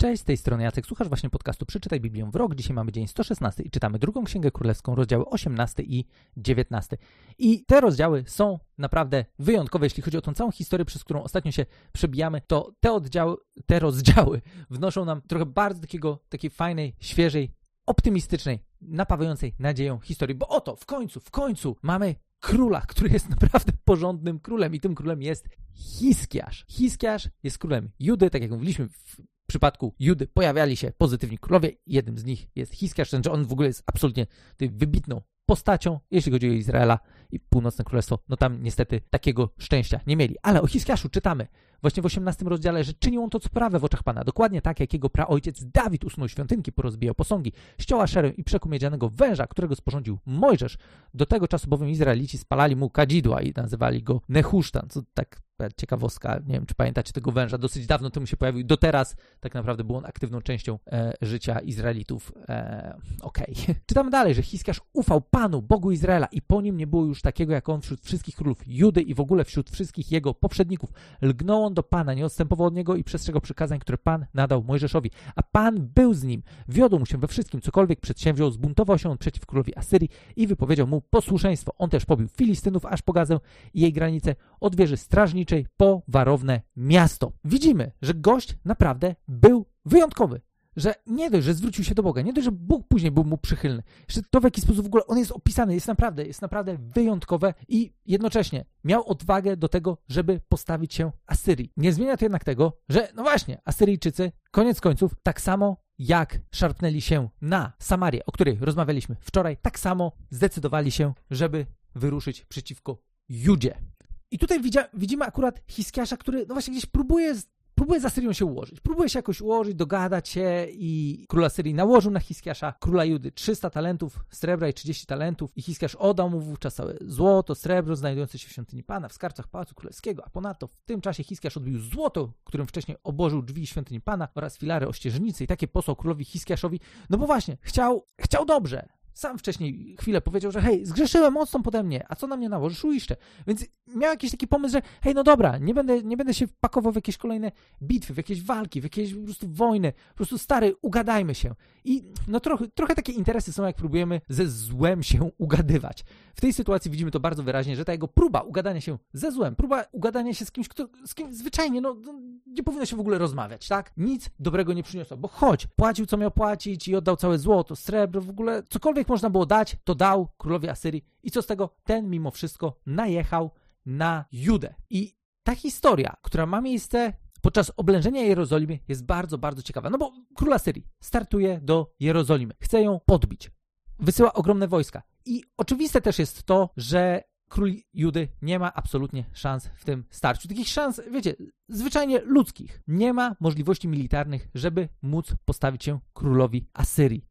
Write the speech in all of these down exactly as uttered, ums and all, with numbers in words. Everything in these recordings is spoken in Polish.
Cześć, z tej strony Jacek, słuchasz właśnie podcastu Przeczytaj Biblię w rok. Dzisiaj mamy dzień sto szesnasty i czytamy drugą Księgę Królewską, rozdziały osiemnasty i dziewiętnasty. I te rozdziały są naprawdę wyjątkowe, jeśli chodzi o tą całą historię, przez którą ostatnio się przebijamy, to te oddziały, te rozdziały wnoszą nam trochę bardzo takiego, takiej fajnej, świeżej, optymistycznej, napawającej nadzieją historii, bo oto w końcu, w końcu mamy króla, który jest naprawdę porządnym królem i tym królem jest Hiskiasz. Hiskiasz jest królem Judy, tak jak mówiliśmy, w przypadku Judy pojawiali się pozytywni królowie, jednym z nich jest Hiskiasz, ten, że on w ogóle jest absolutnie wybitną postacią, jeśli chodzi o Izraela i Północne Królestwo, no tam niestety takiego szczęścia nie mieli. Ale o Hiskiaszu czytamy właśnie w osiemnastym rozdziale, że czynił on to, co prawe w oczach Pana, dokładnie tak, jak jego praojciec Dawid usunął świątynki, porozbijał posągi, ściął Aszerę i przekuł miedzianego węża, którego sporządził Mojżesz. Do tego czasu bowiem Izraelici spalali mu kadzidła i nazywali go Nehusztan, co tak ciekawostka, nie wiem, czy pamiętacie tego węża, dosyć dawno temu się pojawił, do teraz tak naprawdę był on aktywną częścią e, życia Izraelitów. E, Okej. Okay. Czytamy dalej, że Hiskiasz ufał Panu, Bogu Izraela i po nim nie było już takiego jak on wśród wszystkich królów Judy i w ogóle wśród wszystkich jego poprzedników. Lgnął on do Pana, nie odstępował od niego i przestrzegał przykazań, które Pan nadał Mojżeszowi. A Pan był z nim, wiodł mu się we wszystkim, cokolwiek przedsięwziął, zbuntował się on przeciw królowi Asyrii i wypowiedział mu posłuszeństwo. On też pobił Filistynów aż po Gazę i jej granice od wieży strażniczej po warowne miasto. Widzimy, że gość naprawdę był wyjątkowy. Że nie dość, że zwrócił się do Boga, nie dość, że Bóg później był mu przychylny. Jeszcze to, w jaki sposób w ogóle on jest opisany, jest naprawdę, jest naprawdę wyjątkowe i jednocześnie miał odwagę do tego, żeby postawić się Asyrii. Nie zmienia to jednak tego, że no właśnie, Asyryjczycy, koniec końców, tak samo jak szarpnęli się na Samarię, o której rozmawialiśmy wczoraj, tak samo zdecydowali się, żeby wyruszyć przeciwko Judzie. I tutaj widzia, widzimy akurat Hiskiasza, który no właśnie gdzieś próbuje, próbuje z Asyrią się ułożyć. Próbuje się jakoś ułożyć, dogadać się i król Asyrii nałożył na Hiskiasza, króla Judy, trzysta talentów srebra i trzydzieści talentów i Hiskiasz oddał mu wówczas całe złoto, srebro znajdujące się w świątyni Pana, w skarbcach Pałacu Królewskiego, a ponadto w tym czasie Hiskiasz odbił złoto, którym wcześniej obłożył drzwi świątyni Pana oraz filary ościeżnicy i takie posłał królowi Hiskiaszowi, no bo właśnie, chciał, chciał dobrze. Sam wcześniej chwilę powiedział, że hej, zgrzeszyłem mocno pode mnie, a co na mnie nałożysz, uiszczę. Więc miał jakiś taki pomysł, że hej, no dobra, nie będę, nie będę się wpakował w jakieś kolejne bitwy, w jakieś walki, w jakieś po prostu wojny, po prostu stary, ugadajmy się. I no trochę, trochę takie interesy są, jak próbujemy ze złem się ugadywać. W tej sytuacji widzimy to bardzo wyraźnie, że ta jego próba ugadania się ze złem, próba ugadania się z kimś, kto, z kim zwyczajnie, no, no nie powinno się w ogóle rozmawiać, tak? Nic dobrego nie przyniosło, bo choć płacił, co miał płacić i oddał całe złoto, srebro, w ogóle cokolwiek można było dać, to dał królowi Asyrii. I co z tego? Ten mimo wszystko najechał na Judę. I ta historia, która ma miejsce podczas oblężenia Jerozolimy, jest bardzo, bardzo ciekawa. No bo król Asyrii startuje do Jerozolimy. Chce ją podbić. Wysyła ogromne wojska. I oczywiste też jest to, że król Judy nie ma absolutnie szans w tym starciu. Takich szans, wiecie, zwyczajnie ludzkich. Nie ma możliwości militarnych, żeby móc postawić się królowi Asyrii.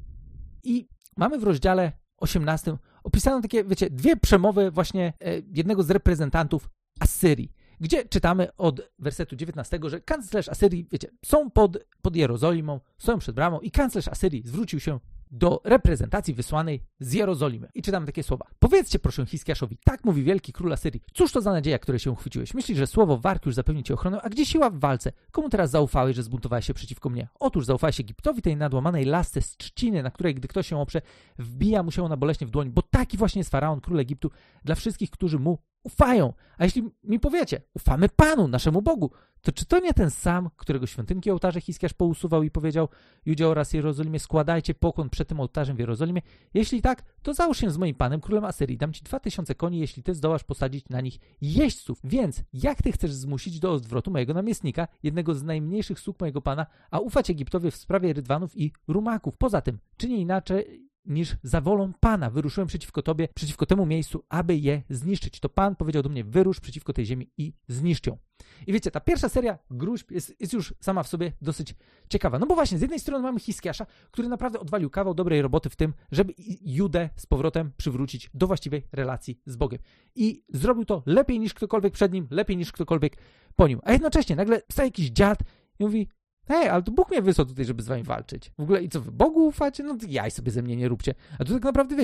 I mamy w rozdziale osiemnastym opisane takie, wiecie, dwie przemowy właśnie e, jednego z reprezentantów Asyrii, gdzie czytamy od wersetu dziewiętnastego, że kanclerz Asyrii, wiecie, są pod, pod Jerozolimą, stoją przed bramą i kanclerz Asyrii zwrócił się do reprezentacji wysłanej z Jerozolimy. I czytamy takie słowa. Powiedzcie proszę Hiskiaszowi, tak mówi wielki król Asyrii. Cóż to za nadzieja, której się uchwyciłeś? Myślisz, że słowo warg już zapewni ci ochronę? A gdzie siła w walce? Komu teraz zaufałeś, że zbuntowałeś się przeciwko mnie? Otóż zaufałeś Egiptowi, tej nadłamanej lasce z trzciny, na której gdy ktoś się oprze, wbija mu się ona boleśnie w dłoń, bo taki właśnie jest faraon, król Egiptu, dla wszystkich, którzy mu ufają. A jeśli mi powiecie, ufamy Panu, naszemu Bogu, to czy to nie ten sam, którego świątynki ołtarze Hiskiasz pousuwał i powiedział Judzie oraz Jerozolimie, składajcie pokłon przed tym ołtarzem w Jerozolimie? Jeśli tak, to załóż się z moim panem, królem Asyrii. Dam ci dwa tysiące koni, jeśli ty zdołasz posadzić na nich jeźdźców. Więc jak ty chcesz zmusić do odwrotu mojego namiestnika, jednego z najmniejszych sług mojego pana, a ufać Egiptowi w sprawie rydwanów i rumaków? Poza tym, czy nie inaczej niż za wolą Pana wyruszyłem przeciwko Tobie, przeciwko temu miejscu, aby je zniszczyć. To Pan powiedział do mnie, wyrusz przeciwko tej ziemi i zniszcz ją. I wiecie, ta pierwsza seria gruźb jest, jest już sama w sobie dosyć ciekawa. No bo właśnie, z jednej strony mamy Hiskiasza, który naprawdę odwalił kawał dobrej roboty w tym, żeby Judę z powrotem przywrócić do właściwej relacji z Bogiem. I zrobił to lepiej niż ktokolwiek przed nim, lepiej niż ktokolwiek po nim. A jednocześnie nagle staje jakiś dziad i mówi, hej, ale to Bóg mnie wysłał tutaj, żeby z wami walczyć. W ogóle i co, wy Bogu ufacie? No jaj sobie ze mnie nie róbcie. A tu tak naprawdę wiecie,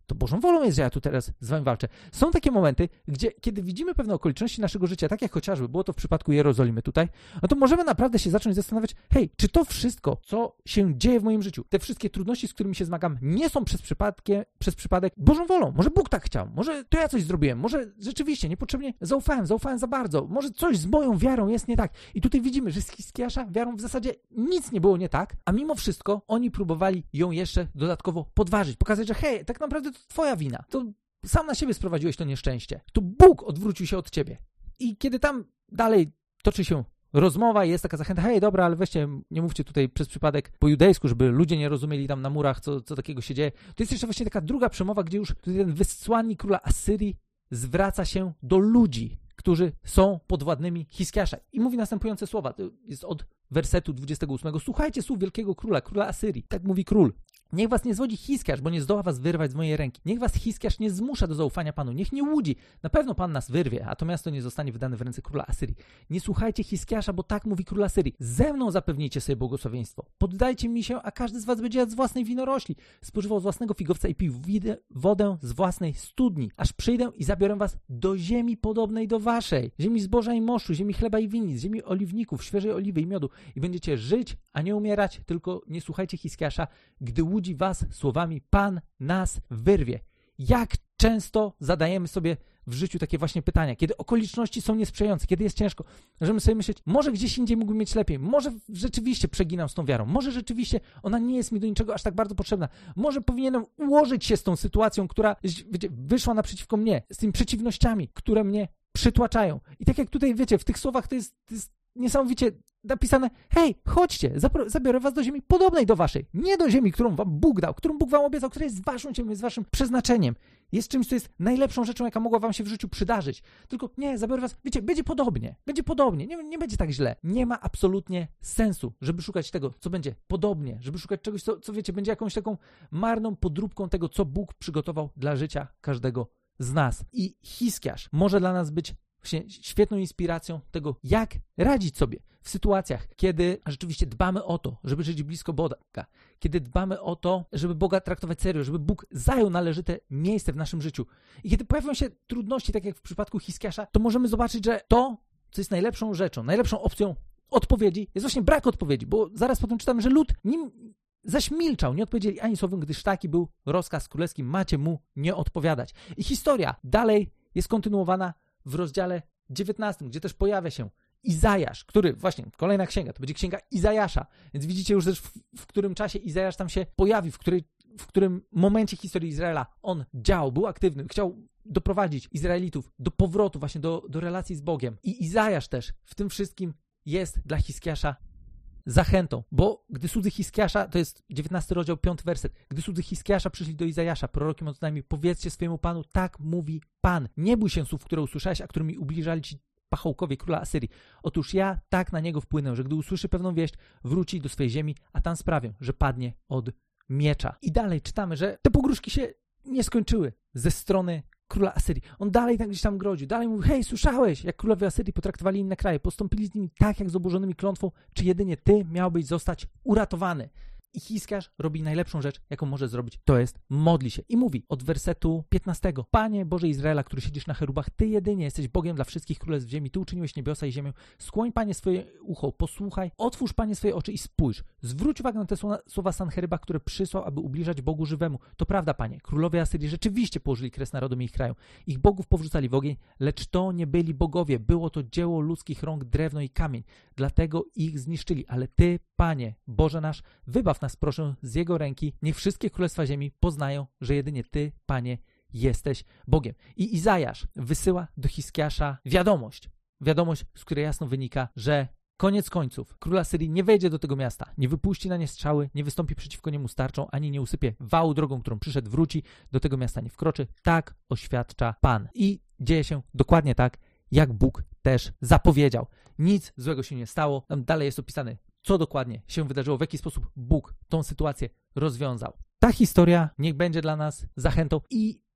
to Bożą wolą jest, że ja tu teraz z wami walczę. Są takie momenty, gdzie kiedy widzimy pewne okoliczności naszego życia, tak jak chociażby było to w przypadku Jerozolimy tutaj, no to możemy naprawdę się zacząć zastanawiać, hej, czy to wszystko, co się dzieje w moim życiu, te wszystkie trudności, z którymi się zmagam, nie są przez przypadkiem, przez przypadek Bożą wolą. Może Bóg tak chciał, może to ja coś zrobiłem, może rzeczywiście niepotrzebnie zaufałem, zaufałem za bardzo, może coś z moją wiarą jest nie tak. I tutaj widzimy, że z Hiskiasza wiarą w zasadzie nic nie było nie tak, a mimo wszystko oni próbowali ją jeszcze dodatkowo podważyć, pokazać, że hej, tak naprawdę to twoja wina, to sam na siebie sprowadziłeś to nieszczęście, to Bóg odwrócił się od ciebie. I kiedy tam dalej toczy się rozmowa i jest taka zachęta, hej, dobra, ale weźcie, nie mówcie tutaj przez przypadek po judejsku, żeby ludzie nie rozumieli tam na murach, co, co takiego się dzieje. To jest jeszcze właśnie taka druga przemowa, gdzie już ten wysłannik króla Asyrii zwraca się do ludzi, którzy są podwładnymi Hiskiasza. I mówi następujące słowa, to jest od wersetu dwudziestego ósmego. Słuchajcie słów wielkiego króla, króla Asyrii. Tak mówi król. Niech was nie zwodzi Hiskiasz, bo nie zdoła was wyrwać z mojej ręki. Niech was Hiskiasz nie zmusza do zaufania Panu. Niech nie łudzi. Na pewno Pan nas wyrwie, a to miasto nie zostanie wydane w ręce króla Asyrii. Nie słuchajcie Hiskiasza, bo tak mówi król Asyrii. Ze mną zapewnijcie sobie błogosławieństwo. Poddajcie mi się, a każdy z was będzie jadł z własnej winorośli, spożywał z własnego figowca i pił widę, wodę z własnej studni. Aż przyjdę i zabiorę was do ziemi podobnej do waszej. Ziemi zboża i moszu, ziemi chleba i winnic, ziemi oliwników, świeżej oliwy i miodu. I będziecie żyć, a nie umierać, tylko nie słuchajcie Hiskiasza, gdy łudzi was słowami Pan nas wyrwie. Jak często zadajemy sobie w życiu takie właśnie pytania, kiedy okoliczności są niesprzyjające, kiedy jest ciężko, możemy sobie myśleć, może gdzieś indziej mógłbym mieć lepiej, może rzeczywiście przeginam z tą wiarą, może rzeczywiście ona nie jest mi do niczego aż tak bardzo potrzebna, może powinienem ułożyć się z tą sytuacją, która wiecie, wyszła naprzeciwko mnie, z tymi przeciwnościami, które mnie przytłaczają. I tak jak tutaj, wiecie, w tych słowach to jest, to jest niesamowicie napisane, hej, chodźcie, zabiorę was do ziemi podobnej do waszej. Nie do ziemi, którą wam Bóg dał, którą Bóg wam obiecał, która jest waszą ziemią, jest waszym przeznaczeniem. Jest czymś, co jest najlepszą rzeczą, jaka mogła wam się w życiu przydarzyć. Tylko nie, zabiorę was, wiecie, będzie podobnie, będzie podobnie, nie, nie będzie tak źle. Nie ma absolutnie sensu, żeby szukać tego, co będzie podobnie, żeby szukać czegoś, co, co wiecie, będzie jakąś taką marną podróbką tego, co Bóg przygotował dla życia każdego z nas. I Hiskiasz może dla nas być właśnie świetną inspiracją tego, jak radzić sobie w sytuacjach, kiedy rzeczywiście dbamy o to, żeby żyć blisko Boga, kiedy dbamy o to, żeby Boga traktować serio, żeby Bóg zajął należyte miejsce w naszym życiu. I kiedy pojawią się trudności, tak jak w przypadku Hiskiasza, to możemy zobaczyć, że to, co jest najlepszą rzeczą, najlepszą opcją odpowiedzi, jest właśnie brak odpowiedzi, bo zaraz potem czytamy, że lud nim zaś milczał, nie odpowiedzieli ani słowem, gdyż taki był rozkaz królewski, macie mu nie odpowiadać. I historia dalej jest kontynuowana w rozdziale dziewiętnastym, gdzie też pojawia się Izajasz, który, właśnie, kolejna księga, to będzie księga Izajasza, więc widzicie już też w, w którym czasie Izajasz tam się pojawi, w, której, w którym momencie historii Izraela on działał, był aktywny, chciał doprowadzić Izraelitów do powrotu właśnie do, do relacji z Bogiem. I Izajasz też w tym wszystkim jest dla Hiskiasza zachętą, bo gdy słudzy Hiskiasza, to jest dziewiętnasty rozdział, piąty werset, gdy słudzy Hiskiasza przyszli do Izajasza, prorokiem oznajmił, powiedzcie swojemu Panu, tak mówi Pan, nie bój się słów, które usłyszałeś, a którymi ubliżali ci pachołkowie króla Asyrii. Otóż ja tak na niego wpłynę, że gdy usłyszy pewną wieść, wróci do swojej ziemi, a tam sprawię, że padnie od miecza. I dalej czytamy, że te pogróżki się nie skończyły ze strony króla Asyrii. On dalej tak gdzieś tam groził. Dalej mówił, hej, słyszałeś, jak królowie Asyrii potraktowali inne kraje, postąpili z nimi tak, jak z oburzonymi klątwą, czy jedynie ty miałbyś zostać uratowany. I Hiskiasz robi najlepszą rzecz, jaką może zrobić, to jest modli się. I mówi od wersetu piętnastego. Panie Boże Izraela, który siedzisz na cherubach, Ty jedynie jesteś Bogiem dla wszystkich królestw ziemi. Ty uczyniłeś niebiosa i ziemię. Skłoń, Panie, swoje ucho, posłuchaj, otwórz, Panie, swoje oczy i spójrz. Zwróć uwagę na te słowa Sancheryba, które przysłał, aby ubliżać Bogu żywemu. To prawda, Panie, królowie Asyrii rzeczywiście położyli kres narodom i ich krajom. Ich bogów powrzucali w ogień, lecz to nie byli bogowie. Było to dzieło ludzkich rąk, drewno i kamień. Dlatego ich zniszczyli. Ale Ty, Panie, Boże nasz, wybaw nas, proszę, z Jego ręki. Niech wszystkie królestwa ziemi poznają, że jedynie Ty, Panie, jesteś Bogiem. I Izajasz wysyła do Hiskiasza wiadomość. Wiadomość, z której jasno wynika, że koniec końców król Asyrii nie wejdzie do tego miasta, nie wypuści na nie strzały, nie wystąpi przeciwko niemu z tarczą, ani nie usypie wału drogą, którą przyszedł, wróci, do tego miasta nie wkroczy. Tak oświadcza Pan. I dzieje się dokładnie tak, jak Bóg też zapowiedział. Nic złego się nie stało. Tam dalej jest opisane, co dokładnie się wydarzyło, w jaki sposób Bóg tą sytuację rozwiązał. Ta historia niech będzie dla nas zachętą i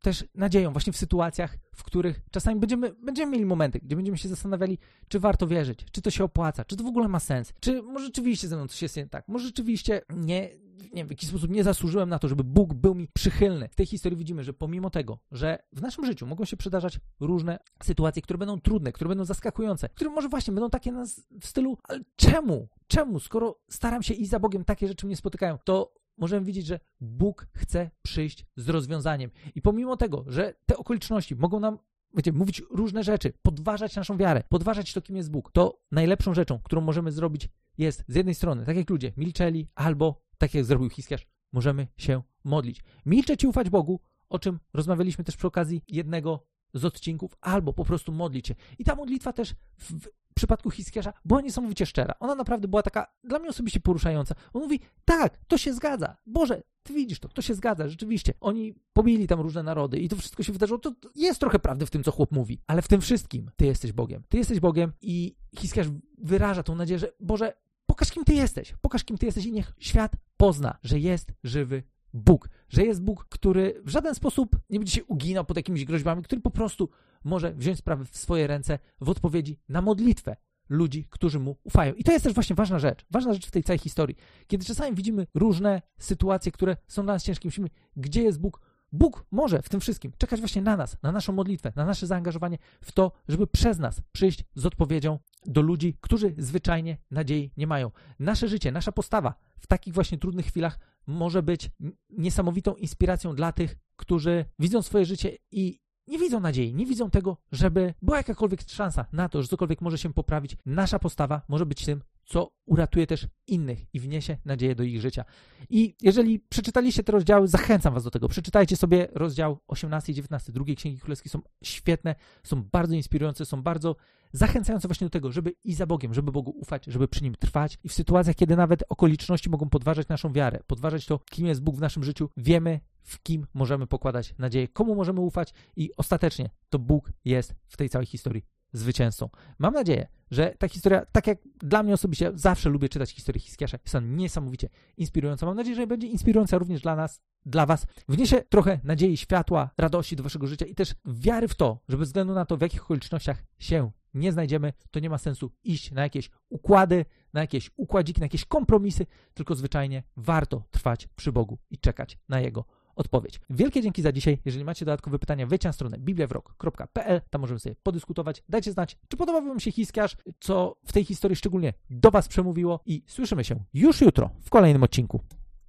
też nadzieją właśnie w sytuacjach, w których czasami będziemy, będziemy mieli momenty, gdzie będziemy się zastanawiali, czy warto wierzyć, czy to się opłaca, czy to w ogóle ma sens, czy może rzeczywiście ze mną coś jest nie tak, może rzeczywiście nie, nie wiem, w jakiś sposób nie zasłużyłem na to, żeby Bóg był mi przychylny. W tej historii widzimy, że pomimo tego, że w naszym życiu mogą się przydarzać różne sytuacje, które będą trudne, które będą zaskakujące, które może właśnie będą takie nas w stylu, ale czemu? Czemu? Skoro staram się iść za Bogiem, takie rzeczy mnie spotykają, to możemy widzieć, że Bóg chce przyjść z rozwiązaniem. I pomimo tego, że te okoliczności mogą nam, wiecie, mówić różne rzeczy, podważać naszą wiarę, podważać to, kim jest Bóg, to najlepszą rzeczą, którą możemy zrobić, jest z jednej strony, tak jak ludzie milczeli, albo tak jak zrobił Hiskiarz, możemy się modlić. Milczeć i ufać Bogu, o czym rozmawialiśmy też przy okazji jednego z odcinków, albo po prostu modlić się. I ta modlitwa też w, w przypadku Hiskiasza była niesamowicie szczera. Ona naprawdę była taka dla mnie osobiście poruszająca. On mówi, tak, to się zgadza. Boże, ty widzisz to, to się zgadza, rzeczywiście. Oni pobili tam różne narody i to wszystko się wydarzyło. To, to jest trochę prawdy w tym, co chłop mówi, ale w tym wszystkim ty jesteś Bogiem. Ty jesteś Bogiem i Hiskiarz wyraża tą nadzieję, że Boże, pokaż, kim ty jesteś. Pokaż, kim ty jesteś i niech świat pozna, że jest żywy Bóg, że jest Bóg, który w żaden sposób nie będzie się uginał pod jakimiś groźbami, który po prostu może wziąć sprawy w swoje ręce w odpowiedzi na modlitwę ludzi, którzy mu ufają. I to jest też właśnie ważna rzecz, ważna rzecz w tej całej historii. Kiedy czasami widzimy różne sytuacje, które są dla nas ciężkie, myślimy, gdzie jest Bóg? Bóg może w tym wszystkim czekać właśnie na nas, na naszą modlitwę, na nasze zaangażowanie w to, żeby przez nas przyjść z odpowiedzią do ludzi, którzy zwyczajnie nadziei nie mają. Nasze życie, nasza postawa w takich właśnie trudnych chwilach może być niesamowitą inspiracją dla tych, którzy widzą swoje życie i nie widzą nadziei, nie widzą tego, żeby była jakakolwiek szansa na to, że cokolwiek może się poprawić. Nasza postawa może być tym, co uratuje też innych i wniesie nadzieję do ich życia. I jeżeli przeczytaliście te rozdziały, zachęcam was do tego. Przeczytajcie sobie rozdział osiemnasty i dziewiętnasty drugiej Księgi Królewskiej. Są świetne, są bardzo inspirujące, są bardzo zachęcające właśnie do tego, żeby iść za Bogiem, żeby Bogu ufać, żeby przy Nim trwać. I w sytuacjach, kiedy nawet okoliczności mogą podważać naszą wiarę, podważać to, kim jest Bóg w naszym życiu, wiemy, w kim możemy pokładać nadzieję, komu możemy ufać i ostatecznie to Bóg jest w tej całej historii zwycięzcą. Mam nadzieję, że ta historia, tak jak dla mnie osobiście, zawsze lubię czytać historię Hiskiasza, jest ona niesamowicie inspirująca. Mam nadzieję, że będzie inspirująca również dla nas, dla was. Wniesie trochę nadziei, światła, radości do waszego życia i też wiary w to, że bez względu na to, w jakich okolicznościach się nie znajdziemy, to nie ma sensu iść na jakieś układy, na jakieś układziki, na jakieś kompromisy, tylko zwyczajnie warto trwać przy Bogu i czekać na Jego odpowiedź. Wielkie dzięki za dzisiaj. Jeżeli macie dodatkowe pytania, wejdźcie na stronę biblia w rok kropka p l, tam możemy sobie podyskutować. Dajcie znać, czy podobał wam się Hiskiarz, co w tej historii szczególnie do was przemówiło i słyszymy się już jutro w kolejnym odcinku.